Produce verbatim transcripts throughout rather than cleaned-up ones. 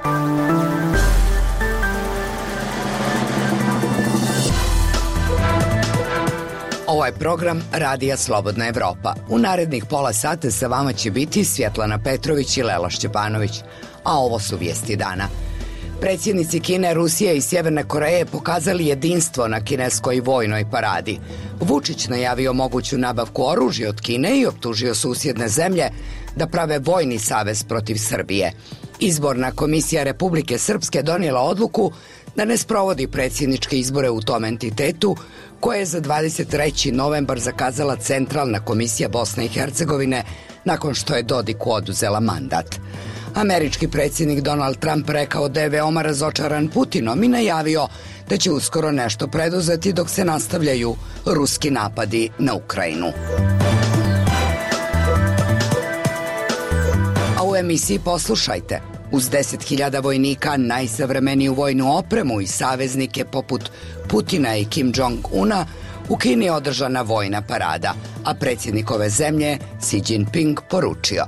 Ovo je program Radija Slobodna Evropa. U narednih pola sata sa vama će biti Svjetlana Petrović i Lela Šćepanović. A ovo su vijesti dana. Predsjednici Kine, Rusije i Sjeverne Koreje pokazali jedinstvo na kineskoj vojnoj paradi. Vučić najavio moguću nabavku oružja od Kine i optužio susjedne zemlje da prave vojni savez protiv Srbije. Izborna komisija Republike Srpske donijela odluku da ne sprovodi predsjedničke izbore u tom entitetu, koje je za dvadeset treći novembar zakazala Centralna komisija Bosne i Hercegovine nakon što je Dodiku oduzela mandat. Američki predsjednik Donald Trump rekao da je veoma razočaran Putinom i najavio da će uskoro nešto preduzeti dok se nastavljaju ruski napadi na Ukrajinu. A u emisiji poslušajte. Uz deset hiljada vojnika, najsavremeniju vojnu opremu i saveznike poput Putina i Kim Jong-una, u Kini je održana vojna parada, a predsjednik ove zemlje Xi Jinping poručio: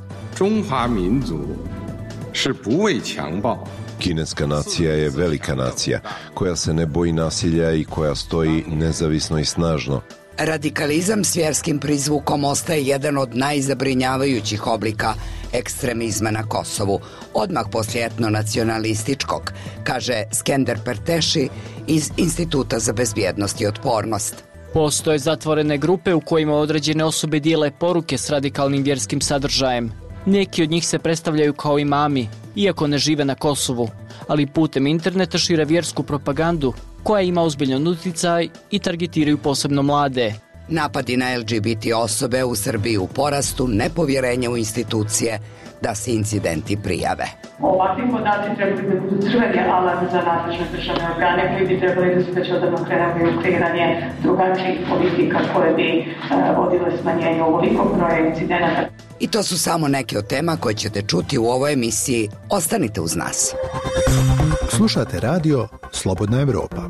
Kineska nacija je velika nacija koja se ne boji nasilja i koja stoji nezavisno i snažno. Radikalizam s vjerskim prizvukom ostaje jedan od najzabrinjavajućih oblika ekstremizma na Kosovu, odmah poslije etnonacionalističkog, kaže Skender Perteši iz Instituta za bezbjednost i otpornost. Postoje zatvorene grupe u kojima određene osobe dijele poruke s radikalnim vjerskim sadržajem. Neki od njih se predstavljaju kao imami, iako ne žive na Kosovu, ali putem interneta šire vjersku propagandu koja ima ozbiljan utjecaj i targetiraju posebno mlade. Napadi na L G B T osobe u Srbiji u porastu, nepovjerenje u institucije da se incidenti prijave. Ovakvi podaci trebali da budu crveni alarm za nadležne državne organe koji bi trebali da se već odavno krenuli u kreiranje drugačijih politika koje bi uh, vodile smanjenju ovolikog broja incidenata. I to su samo neke od tema koje ćete čuti u ovoj emisiji. Ostanite uz nas. Slušate radio Slobodna Evropa.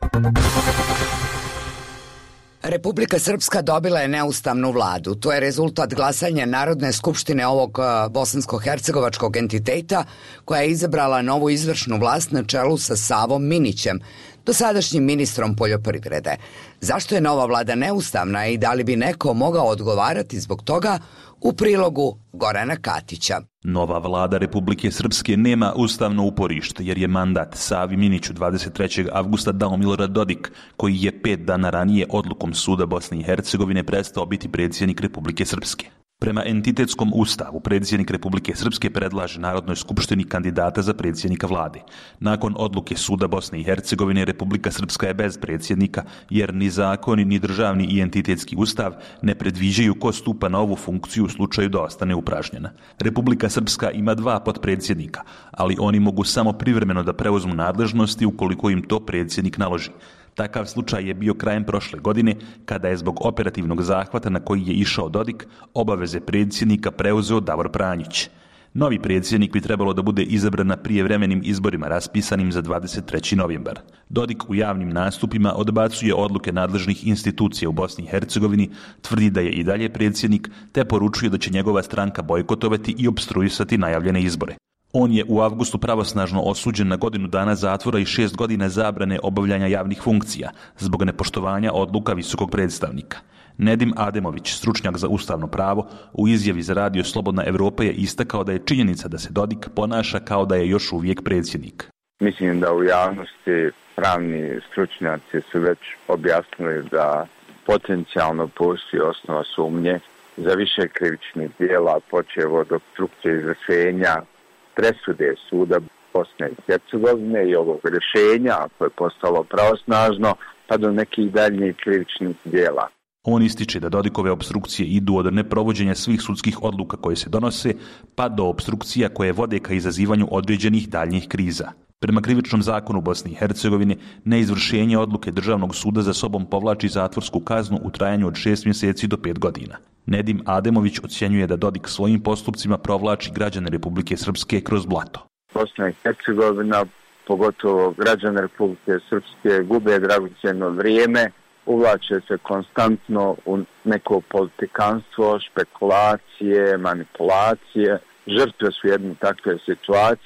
Republika Srpska dobila je neustavnu vladu. To je rezultat glasanja Narodne skupštine ovog bosansko-hercegovačkog entiteta, koja je izabrala novu izvršnu vlast na čelu sa Savom Minićem, dosadašnjim ministrom poljoprivrede. Zašto je nova vlada neustavna i da li bi neko mogao odgovarati zbog toga, u prilogu Gorana Katića. Nova vlada Republike Srpske nema ustavno uporište jer je mandat Savi Miniću dvadeset trećeg avgusta dao Milorad Dodik, koji je pet dana ranije odlukom Suda Bosne i Hercegovine prestao biti predsjednik Republike Srpske. Prema entitetskom ustavu, predsjednik Republike Srpske predlaže Narodnoj skupštini kandidata za predsjednika vlade. Nakon odluke Suda Bosne i Hercegovine, Republika Srpska je bez predsjednika, jer ni zakoni, ni državni i entitetski ustav ne predviđaju ko stupa na ovu funkciju u slučaju da ostane upražnjena. Republika Srpska ima dva potpredsjednika, ali oni mogu samo privremeno da preuzmu nadležnosti ukoliko im to predsjednik naloži. Takav slučaj je bio krajem prošle godine, kada je zbog operativnog zahvata na koji je išao Dodik, obaveze predsjednika preuzeo Davor Pranjić. Novi predsjednik bi trebalo da bude izabran na prijevremenim izborima raspisanim za dvadeset treći novembar. Dodik u javnim nastupima odbacuje odluke nadležnih institucija u Bosni i Hercegovini, tvrdi da je i dalje predsjednik, te poručuje da će njegova stranka bojkotovati i opstruisati najavljene izbore. On je u avgustu pravosnažno osuđen na godinu dana zatvora i šest godina zabrane obavljanja javnih funkcija zbog nepoštovanja odluka visokog predstavnika. Nedim Ademović, stručnjak za ustavno pravo, u izjavi za radio Slobodna Evropa je istakao da je činjenica da se Dodik ponaša kao da je još uvijek predsjednik. Mislim da u javnosti pravni stručnjaci su već objasnili da potencijalno postoji osnova sumnje za više krivičnih djela, počev od opstrukcije izvršenja, presude Suda Bosne i Hercegovine i ovog rješenja koje je postalo pravosnažno, pa do nekih daljnjih krivičnih djela. On ističe da Dodikove opstrukcije idu od neprovođenja svih sudskih odluka koje se donose, pa do opstrukcija koje vode ka izazivanju određenih daljnjih kriza. Prema krivičnom zakonu Bosne i Hercegovine, neizvršenje odluke Državnog suda za sobom povlači zatvorsku kaznu u trajanju od šest mjeseci do pet godina. Nedim Ademović ocjenjuje da Dodik svojim postupcima provlači građane Republike Srpske kroz blato. Bosna i Hercegovina, pogotovo građane Republike Srpske, gube dragocjeno vrijeme, uvlače se konstantno u neko politikanstvo, špekulacije, manipulacije. Žrtve su jedne takve situacije.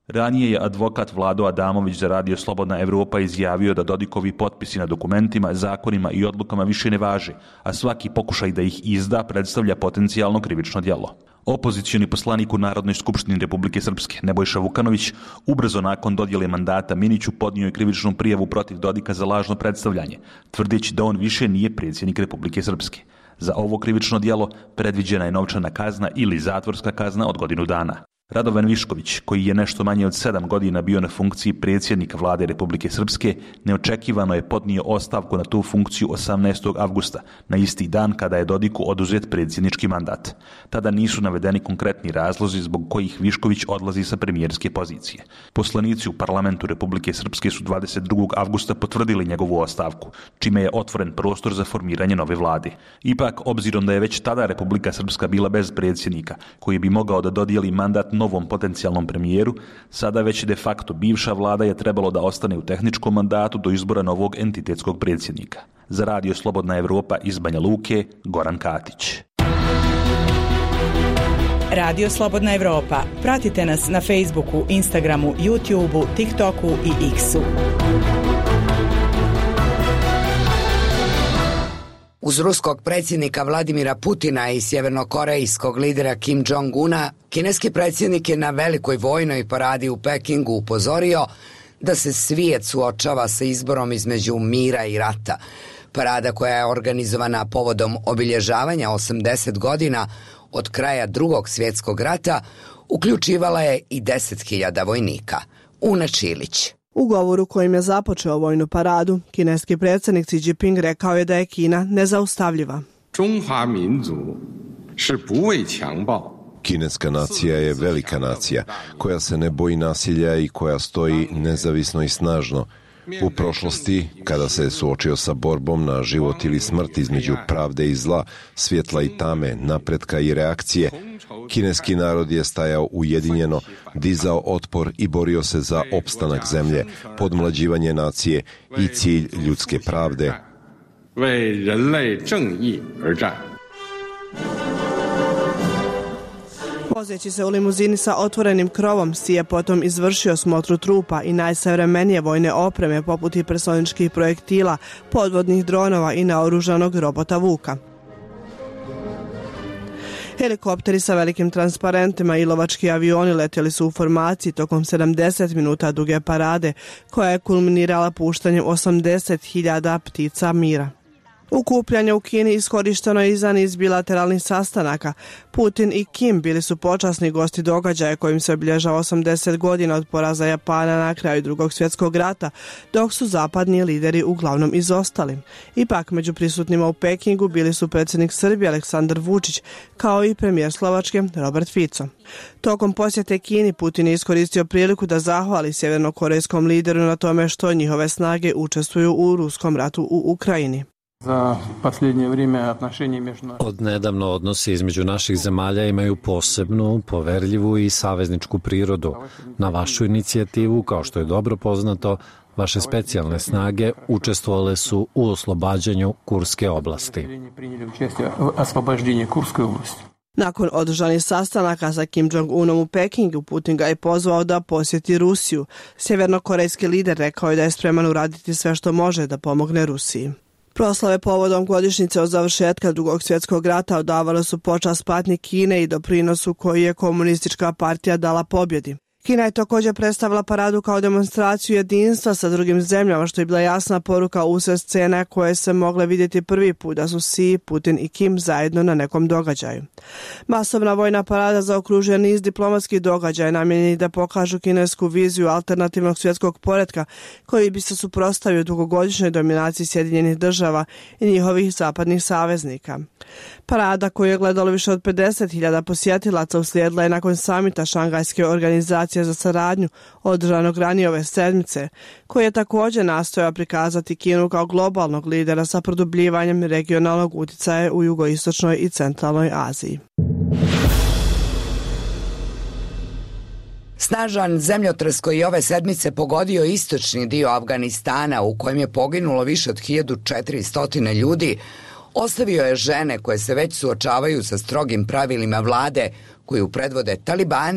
Ranije je advokat Vlado Adamović za Radio Slobodna Evropa izjavio da Dodikovi potpisi na dokumentima, zakonima i odlukama više ne važe, a svaki pokušaj da ih izda predstavlja potencijalno krivično djelo. Opozicioni poslanik u Narodnoj skupštini Republike Srpske, Nebojša Vukanović, ubrzo nakon dodjele mandata Miniću podnio je krivičnu prijavu protiv Dodika za lažno predstavljanje, tvrdeći da on više nije predsjednik Republike Srpske. Za ovo krivično djelo predviđena je novčana kazna ili zatvorska kazna od godinu dana. Radovan Višković, koji je nešto manje od sedam godina bio na funkciji predsjednika vlade Republike Srpske, neočekivano je podnio ostavku na tu funkciju osamnaestog avgusta, na isti dan kada je Dodiku oduzet predsjednički mandat. Tada nisu navedeni konkretni razlozi zbog kojih Višković odlazi sa premijerske pozicije. Poslanici u parlamentu Republike Srpske su dvadeset drugog avgusta potvrdili njegovu ostavku, čime je otvoren prostor za formiranje nove vlade. Ipak, obzirom da je već tada Republika Srpska bila bez predsjednika, koji bi mogao da dodijeli mandat novom potencijalnom premijeru, sada već de facto bivša vlada je trebalo da ostane u tehničkom mandatu do izbora novog entitetskog predsjednika. Za Radio Slobodna Evropa iz Banja Luke, Goran Katić. Radio Slobodna Evropa. Pratite nas na Facebooku, Instagramu, YouTubeu, TikToku i X-u. Uz ruskog predsjednika Vladimira Putina i sjevernokorejskog lidera Kim Jong-una, kineski predsjednik je na velikoj vojnoj paradi u Pekingu upozorio da se svijet suočava sa izborom između mira i rata. Parada koja je organizovana povodom obilježavanja osamdeset godina od kraja Drugog svjetskog rata uključivala je i deset hiljada vojnika. Una Čilić. U govoru kojim je započeo vojnu paradu, kineski predsjednik Xi Jinping rekao je da je Kina nezaustavljiva. Kineska nacija je velika nacija, koja se ne boji nasilja i koja stoji nezavisno i snažno. U prošlosti, kada se je suočio sa borbom na život ili smrt između pravde i zla, svjetla i tame, napretka i reakcije, kineski narod je stajao ujedinjeno, dizao otpor i borio se za opstanak zemlje, podmlađivanje nacije i cilj ljudske pravde. Vozeći se u limuzini sa otvorenim krovom, Xi je potom izvršio smotru trupa i najsavremenije vojne opreme poput hipersoničkih projektila, podvodnih dronova i naoružanog robota Vuka. Helikopteri sa velikim transparentima i lovački avioni letjeli su u formaciji tokom sedamdeset minuta duge parade, koja je kulminirala puštanjem osamdeset hiljada ptica mira. Okupljanje u Kini iskorišteno je i za niz bilateralnih sastanaka. Putin i Kim bili su počasni gosti događaja kojim se obilježava osamdeset godina od poraza Japana na kraju Drugog svjetskog rata, dok su zapadni lideri uglavnom izostali. Ipak, među prisutnima u Pekingu bili su predsjednik Srbije Aleksandar Vučić, kao i premijer Slovačke Robert Fico. Tokom posjete Kini, Putin je iskoristio priliku da zahvali sjevernokorejskom lideru na tome što njihove snage učestvuju u ruskom ratu u Ukrajini. Od nedavno odnosi između naših zemalja imaju posebnu, poverljivu i savezničku prirodu. Na vašu inicijativu, kao što je dobro poznato, vaše specijalne snage učestvovale su u oslobađanju Kurske oblasti. Nakon održanih sastanaka sa Kim Jong-unom u Pekingu, Putin ga je pozvao da posjeti Rusiju. Sjevernokorejski lider rekao je da je spreman uraditi sve što može da pomogne Rusiji. Proslave povodom godišnjice od završetka Drugog svjetskog rata odavale su počast patnji Kine i doprinosu koji je komunistička partija dala pobjedi. Kina je također predstavila paradu kao demonstraciju jedinstva sa drugim zemljama, što je bila jasna poruka usred scene koje se mogle vidjeti prvi put da su Xi, Putin i Kim zajedno na nekom događaju. Masovna vojna parada zaokružuje niz diplomatskih događaja namijenjeni da pokažu kinesku viziju alternativnog svjetskog poretka koji bi se suprotstavio dugogodišnjoj dominaciji Sjedinjenih država i njihovih zapadnih saveznika. Parada koju je gledalo više od pedeset hiljada posjetilaca uslijedila je nakon samita Šangajske organizacije za saradnju održanog ranije ove sedmice, koji je također nastojao prikazati Kinu kao globalnog lidera sa produbljivanjem regionalnog utjecaja u jugoistočnoj i centralnoj Aziji. Snažan zemljotres koji je ove sedmice pogodio istočni dio Afganistana, u kojem je poginulo više od hiljadu četiristo ljudi, ostavio je žene koje se već suočavaju sa strogim pravilima vlade koju predvode talibani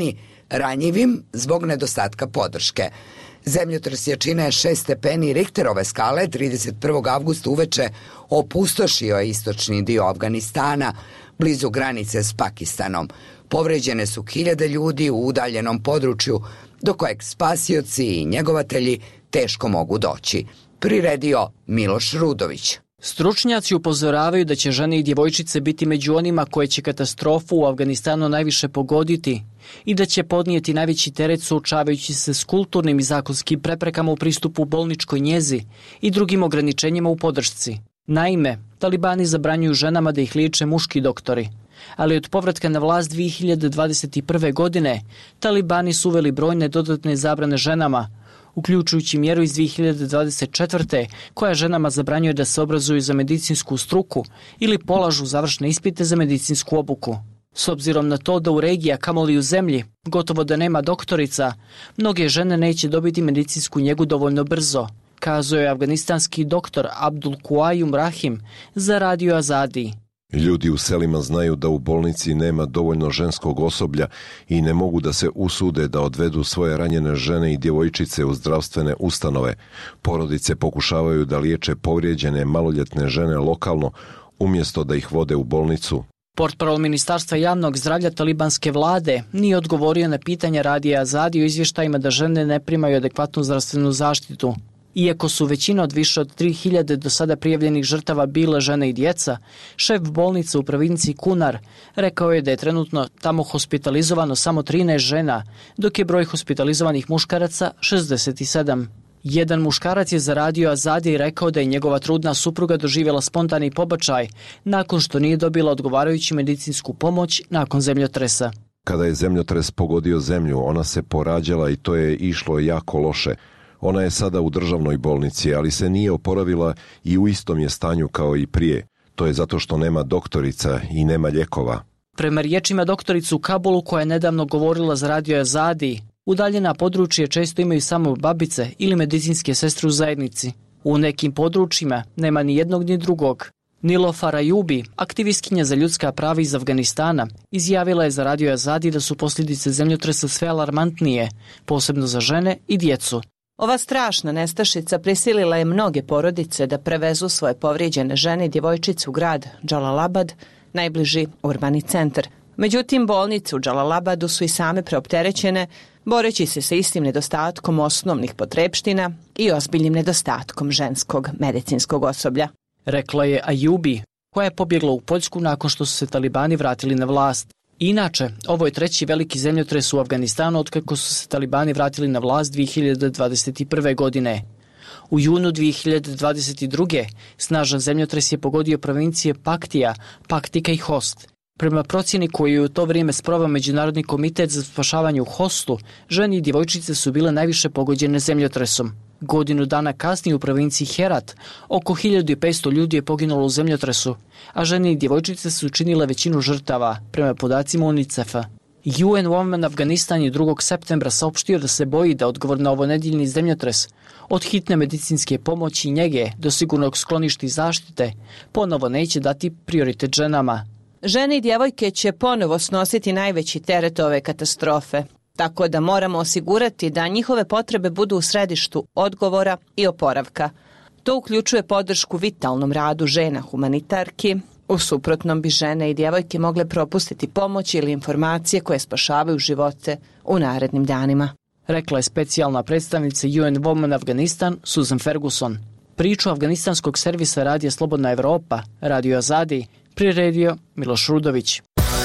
ranjivim zbog nedostatka podrške. Zemljotres jačine šest stepeni Richterove skale trideset prvog avgusta uveče opustošio je istočni dio Afganistana, blizu granice s Pakistanom. Povređene su hiljade ljudi u udaljenom području, do kojeg spasioci i njegovatelji teško mogu doći. Priredio Miloš Rudović. Stručnjaci upozoravaju da će žene i djevojčice biti među onima koje će katastrofu u Afganistanu najviše pogoditi i da će podnijeti najveći teret suočavajući se s kulturnim i zakonskim preprekama u pristupu bolničkoj njezi i drugim ograničenjima u podršci. Naime, talibani zabranjuju ženama da ih liječe muški doktori, ali od povratka na vlast dvije hiljade dvadeset prve. godine talibani su uveli brojne dodatne zabrane ženama, uključujući mjeru iz dvije hiljade dvadeset četvrte. koja ženama zabranjuje da se obrazuju za medicinsku struku ili polažu završne ispite za medicinsku obuku. S obzirom na to da u regiji, a kamoli u zemlji, gotovo da nema doktorica, mnoge žene neće dobiti medicinsku njegu dovoljno brzo, kazao je afganistanski doktor Abdul Kuajum Rahim za Radio Azadi. Ljudi u selima znaju da u bolnici nema dovoljno ženskog osoblja i ne mogu da se usude da odvedu svoje ranjene žene i djevojčice u zdravstvene ustanove. Porodice pokušavaju da liječe povrijeđene maloljetne žene lokalno, umjesto da ih vode u bolnicu. Portparol Ministarstva javnog zdravlja talibanske vlade nije odgovorio na pitanja Radija Azadi o izvještajima da žene ne primaju adekvatnu zdravstvenu zaštitu. Iako su većina od više od tri hiljade do sada prijavljenih žrtava bile žene i djeca, šef bolnice u provinciji Kunar rekao je da je trenutno tamo hospitalizovano samo trinaest žena, dok je broj hospitalizovanih muškaraca šezdeset sedam. Jedan muškarac je za Radio Azadi i rekao da je njegova trudna supruga doživjela spontani pobačaj nakon što nije dobila odgovarajuću medicinsku pomoć nakon zemljotresa. Kada je zemljotres pogodio zemlju, ona se porađala i to je išlo jako loše. Ona je sada u državnoj bolnici, ali se nije oporavila i u istom je stanju kao i prije. To je zato što nema doktorica i nema lijekova. Prema riječima doktorice u Kabulu, koja je nedavno govorila za Radio Azadi, udaljena područje često imaju samo babice ili medicinske sestre u zajednici. U nekim područjima nema ni jednog ni drugog. Nilofer Ayubi, aktivistkinja za ljudska prava iz Afganistana, izjavila je za Radio Azadi da su posljedice zemljotresa sve alarmantnije, posebno za žene i djecu. Ova strašna nestašica prisilila je mnoge porodice da prevezu svoje povrijeđene žene i djevojčice u grad Džalalabad, najbliži urbani centar. Međutim, bolnice u Džalalabadu su i same preopterećene, boreći se sa istim nedostatkom osnovnih potrepština i ozbiljnim nedostatkom ženskog medicinskog osoblja. Rekla je Ayubi, koja je pobjegla u Poljsku nakon što su se talibani vratili na vlast. Inače, ovo je treći veliki zemljotres u Afganistanu otkako su se talibani vratili na vlast dvije hiljade dvadeset prve. godine. U junu dvije hiljade dvadeset druge. snažan zemljotres je pogodio provincije Paktija, Paktika i Host. Prema procjeni koju je u to vrijeme sproveo Međunarodni komitet za spašavanje u Hostu, žene i djevojčice su bile najviše pogođene zemljotresom. Godinu dana kasnije u provinciji Herat oko hiljadu petsto ljudi je poginulo u zemljotresu, a žene i djevojčice su učinile većinu žrtava, prema podacima UNICEF-a. U N Women Afganistan je drugog septembra saopštio da se boji da odgovor na ovonedjeljni zemljotres, od hitne medicinske pomoći i njege do sigurnog skloništa i zaštite, ponovo neće dati prioritet ženama. Žene i djevojke će ponovo snositi najveći teret ove katastrofe, tako da moramo osigurati da njihove potrebe budu u središtu odgovora i oporavka. To uključuje podršku vitalnom radu žena humanitarki. U suprotnom bi žene i djevojke mogle propustiti pomoć ili informacije koje spašavaju živote u narednim danima. Rekla je specijalna predstavnica U N Women Afganistan Susan Ferguson. Priču afganistanskog servisa Radija Slobodna Evropa, Radio Azadi, priredio Miloš Rudović.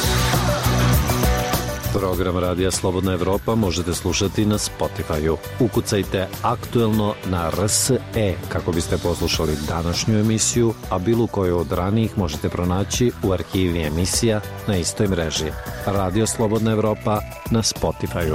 Program Radija Slobodna Evropa možete slušati na Spotify-u. Ukucajte aktuelno na R S E kako biste poslušali današnju emisiju, a bilo koju od ranijih možete pronaći u arhivi emisija na istoj mreži. Radio Slobodna Evropa na Spotify-u.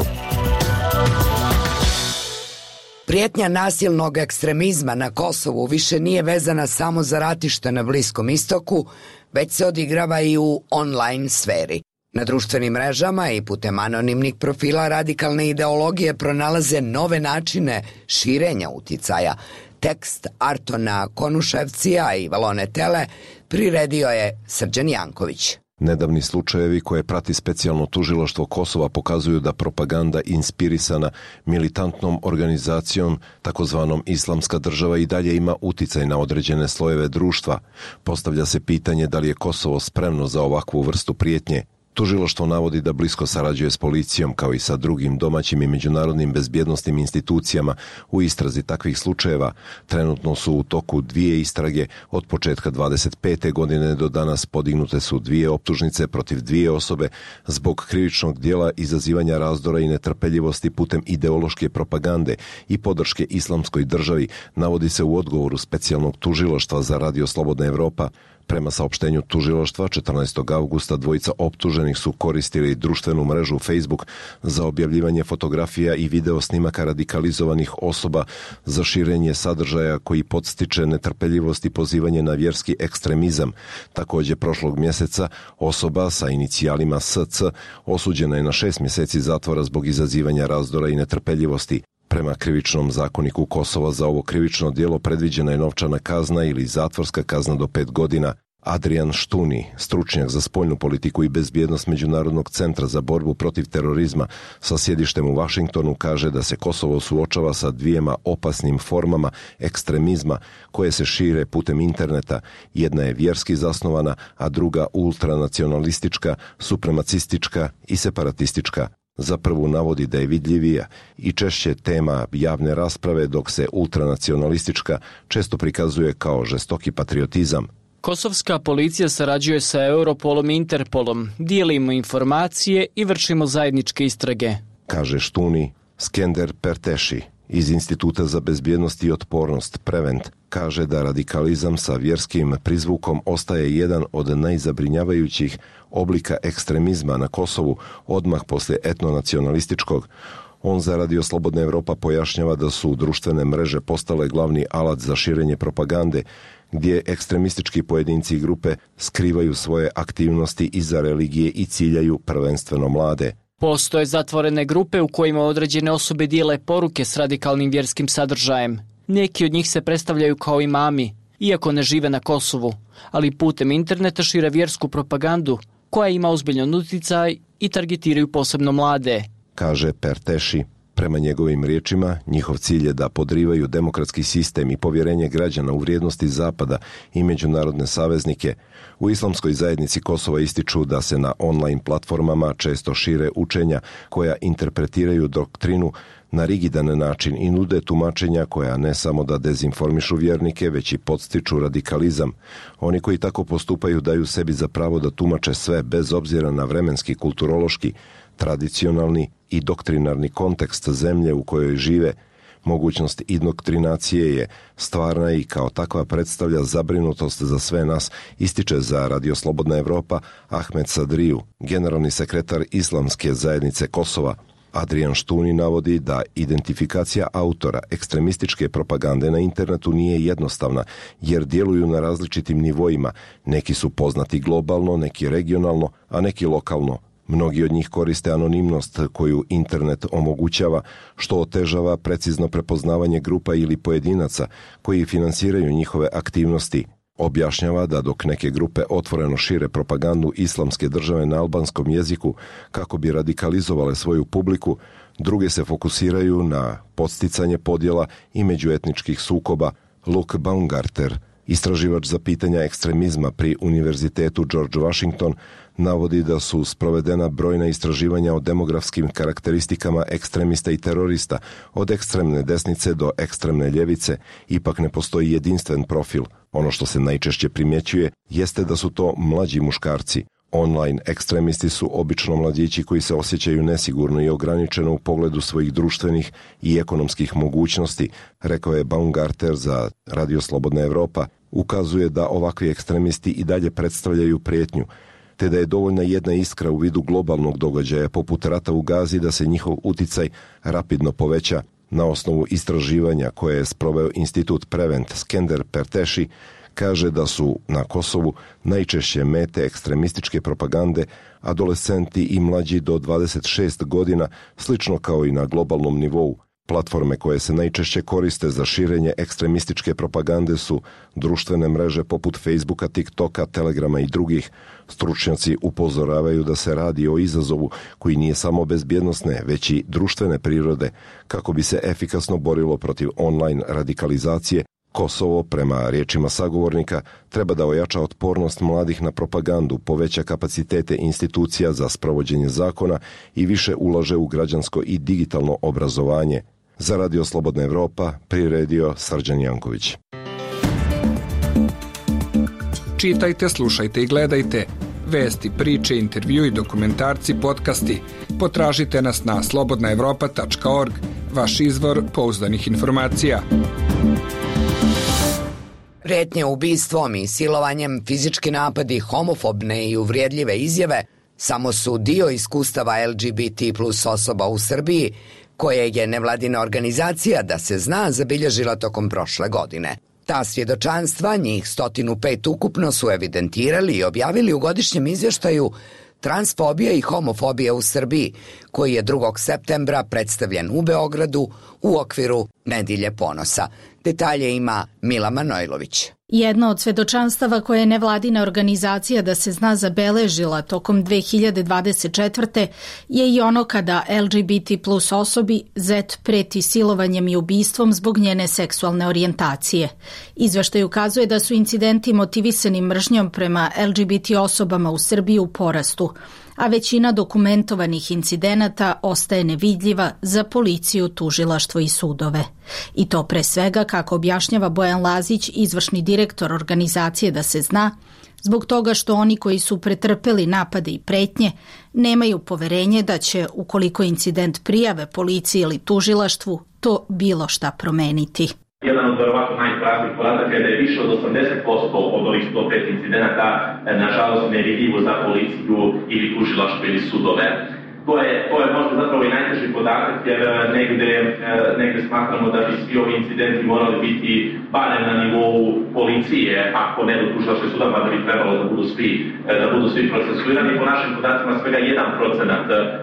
Prijetnja nasilnog ekstremizma na Kosovu više nije vezana samo za ratište na Bliskom istoku, već se odigrava i u online sferi. Na društvenim mrežama i putem anonimnih profila radikalne ideologije pronalaze nove načine širenja uticaja. Tekst Artona Konuševcija i Valone Tele priredio je Srđan Janković. Nedavni slučajevi koje prati specijalno tužilaštvo Kosova pokazuju da propaganda inspirisana militantnom organizacijom, takozvanom Islamska država, i dalje ima uticaj na određene slojeve društva. Postavlja se pitanje da li je Kosovo spremno za ovakvu vrstu prijetnje. Tužilaštvo navodi da blisko sarađuje s policijom kao i sa drugim domaćim i međunarodnim bezbjednosnim institucijama u istrazi takvih slučajeva. Trenutno su u toku dvije istrage. Od početka dvadeset pete godine do danas podignute su dvije optužnice protiv dvije osobe zbog krivičnog dijela izazivanja razdora i netrpeljivosti putem ideološke propagande i podrške Islamskoj državi, navodi se u odgovoru specijalnog tužilaštva za Radio Slobodna Evropa. Prema saopštenju tužilaštva, četrnaestog avgusta dvojica optuženih su koristili društvenu mrežu Facebook za objavljivanje fotografija i video snimaka radikalizovanih osoba za širenje sadržaja koji podstiče netrpeljivost i pozivanje na vjerski ekstremizam. Također, prošlog mjeseca osoba sa inicijalima S C osuđena je na šest mjeseci zatvora zbog izazivanja razdora i netrpeljivosti. Prema krivičnom zakoniku Kosova za ovo krivično djelo predviđena je novčana kazna ili zatvorska kazna do pet godina. Adrian Štuni, stručnjak za spoljnu politiku i bezbjednost Međunarodnog centra za borbu protiv terorizma sa sjedištem u Vašingtonu, kaže da se Kosovo suočava sa dvijema opasnim formama ekstremizma koje se šire putem interneta. Jedna je vjerski zasnovana, a druga ultranacionalistička, supremacistička i separatistička. Za prvu navodi da je vidljivija i češće tema javne rasprave, dok se ultranacionalistička često prikazuje kao žestoki patriotizam. Kosovska policija sarađuje sa Europolom i Interpolom, dijelimo informacije i vršimo zajedničke istrage, kaže Štuni. Skender Perteši iz Instituta za bezbjednost i otpornost Prevent kaže da radikalizam sa vjerskim prizvukom ostaje jedan od najzabrinjavajućih oblika ekstremizma na Kosovu odmah poslije etnonacionalističkog. On za Radio Slobodna Evropa pojašnjava da su društvene mreže postale glavni alat za širenje propagande, gdje ekstremistički pojedinci i grupe skrivaju svoje aktivnosti iza religije i ciljaju prvenstveno mlade. Postoje zatvorene grupe u kojima određene osobe dijele poruke s radikalnim vjerskim sadržajem. Neki od njih se predstavljaju kao imami, iako ne žive na Kosovu, ali putem interneta šire vjersku propagandu koja ima ozbiljan uticaj i targetiraju posebno mlade, kaže Perteši. Prema njegovim riječima, njihov cilj je da podrivaju demokratski sistem i povjerenje građana u vrijednosti Zapada i međunarodne saveznike. U islamskoj zajednici Kosova ističu da se na online platformama često šire učenja koja interpretiraju doktrinu na rigidan način i nude tumačenja koja ne samo da dezinformišu vjernike, već i podstiču radikalizam. Oni koji tako postupaju daju sebi za pravo da tumače sve bez obzira na vremenski, kulturološki, tradicionalni i doktrinarni kontekst zemlje u kojoj žive. Mogućnost indoktrinacije je stvarna i kao takva predstavlja zabrinutost za sve nas, ističe za Radio Slobodna Evropa Ahmed Sadriju, generalni sekretar Islamske zajednice Kosova. Adrian Štuni navodi da identifikacija autora ekstremističke propagande na internetu nije jednostavna, jer djeluju na različitim nivoima. Neki su poznati globalno, neki regionalno, a neki lokalno. Mnogi od njih koriste anonimnost koju internet omogućava, što otežava precizno prepoznavanje grupa ili pojedinaca koji finansiraju njihove aktivnosti. Objašnjava da dok neke grupe otvoreno šire propagandu Islamske države na albanskom jeziku kako bi radikalizovale svoju publiku, druge se fokusiraju na podsticanje podjela i međuetničkih sukoba. Luke Baumgarter, istraživač za pitanja ekstremizma pri Univerzitetu George Washington, navodi da su sprovedena brojna istraživanja o demografskim karakteristikama ekstremista i terorista, od ekstremne desnice do ekstremne ljevice. Ipak ne postoji jedinstven profil. Ono što se najčešće primjećuje jeste da su to mlađi muškarci. Online ekstremisti su obično mladići koji se osjećaju nesigurno i ograničeno u pogledu svojih društvenih i ekonomskih mogućnosti, rekao je Baumgarter za Radio Slobodna Evropa. Ukazuje da ovakvi ekstremisti i dalje predstavljaju prijetnju, te da je dovoljna jedna iskra u vidu globalnog događaja poput rata u Gazi da se njihov uticaj rapidno poveća. Na osnovu istraživanja koje je sproveo Institut Prevent, Skender Perteši kaže da su na Kosovu najčešće mete ekstremističke propagande adolescenti i mlađi do dvadeset šest godina, slično kao i na globalnom nivou. Platforme koje se najčešće koriste za širenje ekstremističke propagande su društvene mreže poput Facebooka, TikToka, Telegrama i drugih. Stručnjaci upozoravaju da se radi o izazovu koji nije samo bezbjednosne, već i društvene prirode. Kako bi se efikasno borilo protiv online radikalizacije, Kosovo, prema riječima sagovornika, treba da ojača otpornost mladih na propagandu, poveća kapacitete institucija za sprovođenje zakona i više ulaže u građansko i digitalno obrazovanje. Za Radio Slobodna Evropa priredio Srđan Janković. Čitajte, slušajte i gledajte vesti, priče, intervju i dokumentarci, podcasti. Potražite nas na slobodna evropa tačka org, vaš izvor pouzdanih informacija. Prijetnje ubistvom i silovanjem, fizički napadi, homofobne i uvrijedljive izjave samo su dio iskustava L G B T plus osoba u Srbiji, koje je nevladina organizacija Da se zna zabilježila tokom prošle godine. Ta svjedočanstva, njih sto pet ukupno, su evidentirali i objavili u godišnjem izvještaju Transfobija i homofobija u Srbiji, koji je drugog septembra predstavljen u Beogradu u okviru Nedjelje ponosa. Detalje ima Mila Manojlović. Jedno od svedočanstava koje je nevladina organizacija Da se zna zabeležila tokom dve hiljade dvadeset četvrte je i ono kada L G B T plus osobi Z preti silovanjem i ubistvom zbog njene seksualne orijentacije. Izveštaj ukazuje da su incidenti motivisani mržnjom prema L G B T osobama u Srbiji u porastu, a većina dokumentovanih incidenata ostaje nevidljiva za policiju, tužilaštvo i sudove. I to pre svega, kako objašnjava Bojan Lazić, izvršni direktor organizacije Da se zna, zbog toga što oni koji su pretrpeli napade i pretnje nemaju poverenje da će, ukoliko incident prijave policiji ili tužilaštvu, to bilo šta promeniti. Jedan od verovatno najstrašnijih podataka je da je više od osamdeset posto od ovih sto pet incidenata nažalost nevidljivo za policiju ili tužilaštvo ili sudove. To je, to je možda zapravo i najteži podatak, jer negde, negde smatramo da bi svi ovi incidenti morali biti barem na nivou policije, ako ne do tužilaštva i suda, pa da bi trebalo da budu svi, da budu svi procesuirani. Po našim podacima svega jedan procenat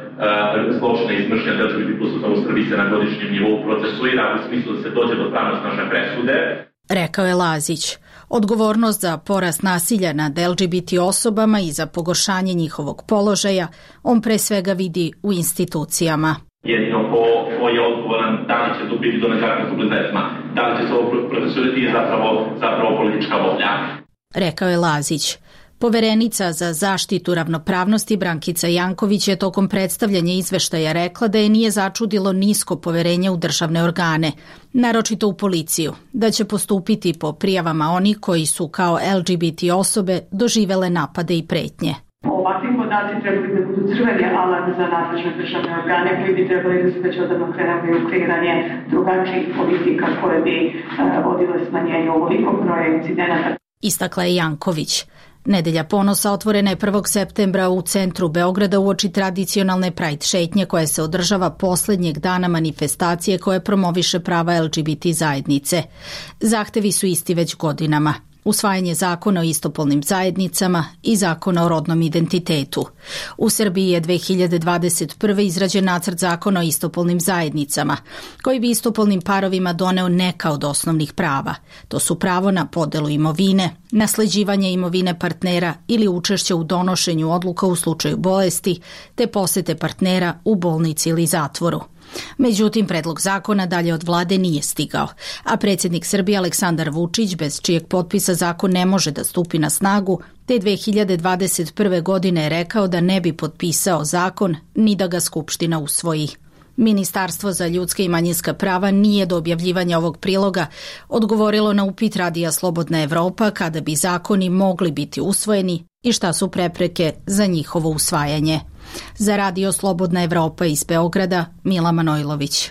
zločina i smršnja L G B T plus u Srbiji se na godišnjem nivou procesuira u smislu da se dođe do pravnosnažne presude. Rekao je Lazić. Odgovornost za porast nasilja nad L G B T osobama i za pogoršanje njihovog položaja on pre svega vidi u institucijama. Jedino ko, ko je odgovoran, da li će to biti do nezakonskog izvesma, da li će se ovo procesuirati je zapravo, zapravo politička volja. Rekao je Lazić. Poverenica za zaštitu ravnopravnosti Brankica Janković je tokom predstavljanja izveštaja rekla da je nije začudilo nisko poverenje u državne organe, naročito u policiju, da će postupiti po prijavama oni koji su kao L G B T osobe doživele napade i pretnje. Ovakvi podaci trebali da budu crveni alarm za nadležne državne organe koji bi trebali da se već odavno krenuli u kreiranje drugačijih politika koje bi uh, vodile smanjenju ovolikog broja incidenata. Istakla je Janković. Nedelja ponosa otvorena je prvog septembra u centru Beograda uoči tradicionalne Pride šetnje koja se održava poslednjeg dana manifestacije koje promoviše prava L G B T zajednice. Zahtevi su isti već godinama. Usvajanje zakona o istopolnim zajednicama i zakona o rodnom identitetu. U Srbiji je dve hiljade dvadeset prve izrađen nacrt zakona o istopolnim zajednicama, koji bi istopolnim parovima doneo neka od osnovnih prava. To su pravo na podelu imovine, nasleđivanje imovine partnera ili učešće u donošenju odluka u slučaju bolesti, te posete partnera u bolnici ili zatvoru. Međutim, predlog zakona dalje od vlade nije stigao, a predsjednik Srbije Aleksandar Vučić, bez čijeg potpisa zakon ne može da stupi na snagu, te dve hiljade dvadeset prve godine je rekao da ne bi potpisao zakon ni da ga Skupština usvoji. Ministarstvo za ljudska i manjinska prava nije do objavljivanja ovog priloga odgovorilo na upit Radija Slobodna Evropa kada bi zakoni mogli biti usvojeni i šta su prepreke za njihovo usvajanje. Za Radio Slobodna Evropa iz Beograda, Mila Manojlović.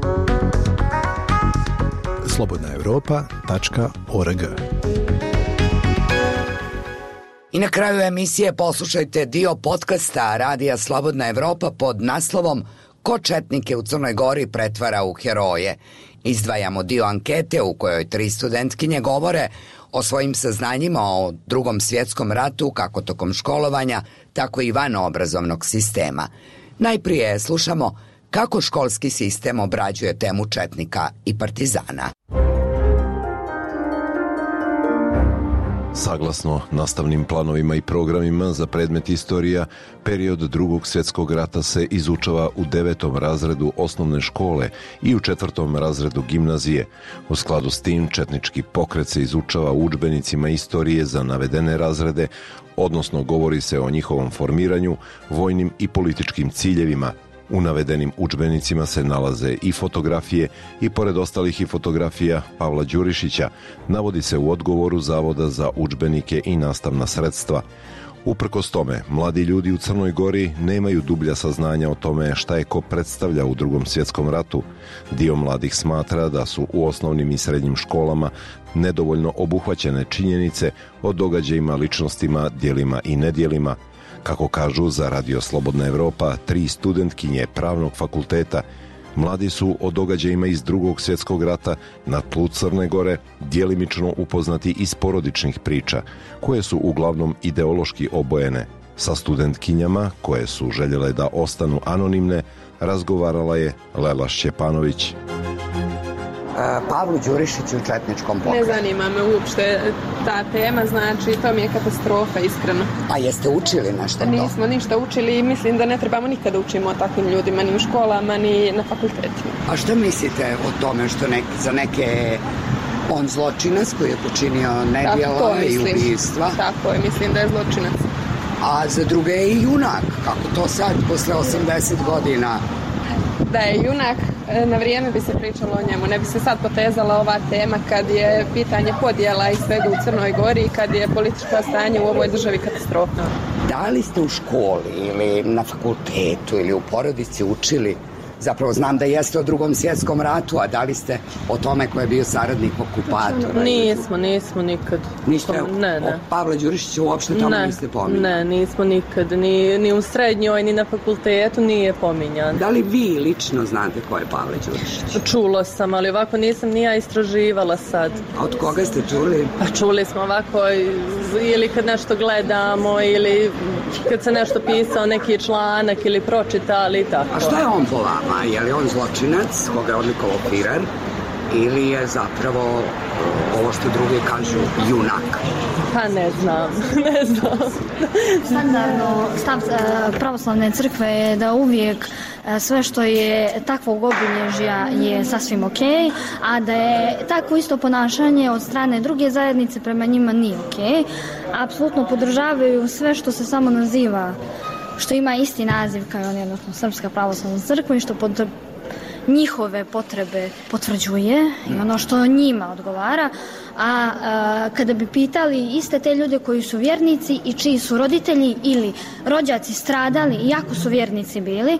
slobodna evropa tačka org. I na kraju emisije poslušajte dio podcasta Radija Slobodna Evropa pod naslovom Ko četnike u Crnoj Gori pretvara u heroje. Izdvajamo dio ankete u kojoj tri studentkinje govore o svojim saznanjima o Drugom svjetskom ratu, kako tokom školovanja, tako i van obrazovnog sistema. Najprije slušamo Kako školski sistem obrađuje temu četnika i partizana? Saglasno nastavnim planovima i programima za predmet istorija, period Drugog svjetskog rata se izučava u devetom razredu osnovne škole i u četvrtom razredu gimnazije. U skladu s tim, četnički pokret se izučava u udžbenicima istorije za navedene razrede, odnosno govori se o njihovom formiranju, vojnim i političkim ciljevima. U navedenim udžbenicima se nalaze i fotografije i pored ostalih i fotografija Pavla Đurišića, navodi se u odgovoru Zavoda za udžbenike i nastavna sredstva. Uprkos tome, mladi ljudi u Crnoj Gori nemaju dublja saznanja o tome šta je ko predstavlja u Drugom svjetskom ratu. Dio mladih smatra da su u osnovnim i srednjim školama nedovoljno obuhvaćene činjenice o događajima, ličnostima, djelima i nedjelima. Kako kažu za Radio Slobodna Evropa, tri studentkinje Pravnog fakulteta, mladi su o događajima iz Drugog svjetskog rata na tlu Crne Gore djelimično upoznati iz porodičnih priča, koje su uglavnom ideološki obojene. Sa studentkinjama, koje su željele da ostanu anonimne, razgovarala je Lela Šćepanović. Pavlu Đurišiću u četničkom pokretu. Ne zanima me uopšte ta tema, znači to mi je katastrofa, iskreno. A jeste učili nešto to? Nismo ništa učili i mislim da ne trebamo nikada učimo o takvim ljudima, ni u školama, ni na fakultetima. A što mislite o tome što nek, za neke on zločinac koji je počinio nedjela i ubijstva? Tako je, mislim da je zločinac. A za druge je i junak, kako to sad, posle osamdeset godina? Da je junak, na vrijeme bi se pričalo o njemu. Ne bi se sad potezala ova tema kad je pitanje podjela i svega u Crnoj Gori i kad je političko stanje u ovoj državi katastrofa. Da li ste u školi ili na fakultetu ili u porodici učili? Zapravo znam da jeste o Drugom svjetskom ratu, a da li ste o tome ko je bio saradnik okupatora? Nismo, nismo nikad. Niste ne, ne. o Pavla Đurišića uopšte tamo ne, niste pominjali? Ne, nismo nikad. Ni, ni u srednjoj, ni na fakultetu nije pominjan. Da li vi lično znate ko je Pavle Đurišić? Čulo sam, ali ovako nisam ni ja istraživala sad. A od koga ste čuli? Pa čuli smo ovako ili kad nešto gledamo ili kad se nešto pisao neki članak ili pročitali i tako. A šta je on po vama? Je li on zločinac, koga je odlikovao Firer, ili je zapravo ovo što drugi kažu junak? Pa ne znam, ne znam. Standardno stav pravoslavne crkve je da uvijek sve što je takvog obilježja je sasvim ok, a da je takvo isto ponašanje od strane druge zajednice prema njima nije ok. Apsolutno podržavaju sve što se samo naziva, što ima isti naziv kao on, odnosno Srpska pravoslavna crkva i što pod njihove potrebe potvrđuje i ono što njima odgovara. A, a kada bi pitali iste te ljude koji su vjernici i čiji su roditelji ili rođaci stradali, iako su vjernici bili,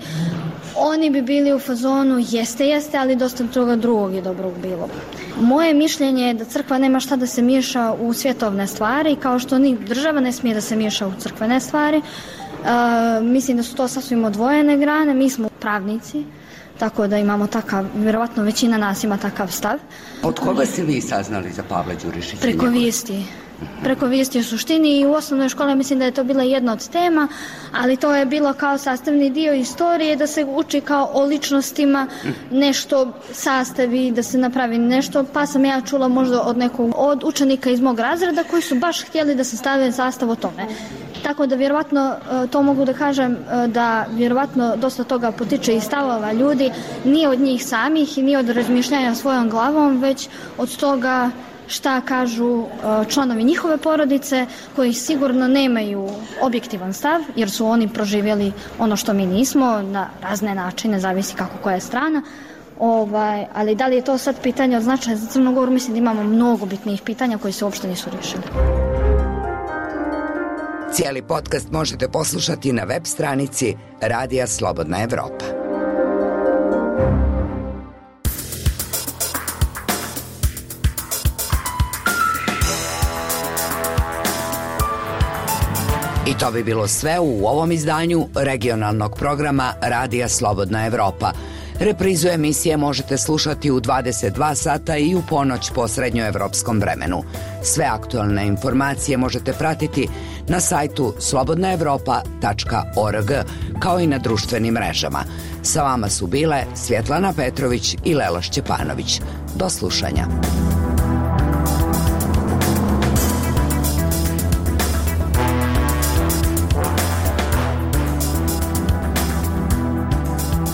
oni bi bili u fazonu jeste, jeste, ali dosta toga drugog je dobrog bilo. Moje mišljenje je da crkva nema šta da se miješa u svjetovne stvari, kao što ni država ne smije da se miješa u crkvene stvari. Uh, mislim da su to sasvim odvojene grane, mi smo pravnici, tako da imamo takav, vjerovatno većina nas ima takav stav. Od koga ste vi saznali za Pavla Đurišića? Preko vijesti. Preko vijesti u suštini i u osnovnoj školi mislim da je to bila jedna od tema, ali to je bilo kao sastavni dio istorije, da se uči kao o ličnostima, nešto sastavi, da se napravi nešto, pa sam ja čula možda od nekog od učenika iz mog razreda koji su baš htjeli da se stave sastav o tome. Tako da vjerovatno to mogu da kažem da vjerovatno dosta toga potiče iz stavova ljudi, nije od njih samih i nije od razmišljanja svojom glavom, već od toga šta kažu članovi njihove porodice koji sigurno nemaju objektivan stav jer su oni proživjeli ono što mi nismo na razne načine, zavisi kako koja je strana. Ovaj, ali da li je to sad pitanje od značaja za Crnu Goru, mislim da imamo mnogo bitnijih pitanja koji se uopšte nisu riješili. Cijeli podcast možete poslušati na web stranici Radija Slobodna Evropa. I to bi bilo sve u ovom izdanju regionalnog programa Radija Slobodna Evropa. Reprizu emisije možete slušati u dvadeset dva sata i u ponoć po srednjoevropskom vremenu. Sve aktualne informacije možete pratiti na sajtu slobodna evropa tačka org kao i na društvenim mrežama. Sa vama su bile Svjetlana Petrović i Lela Šćepanović. Do slušanja.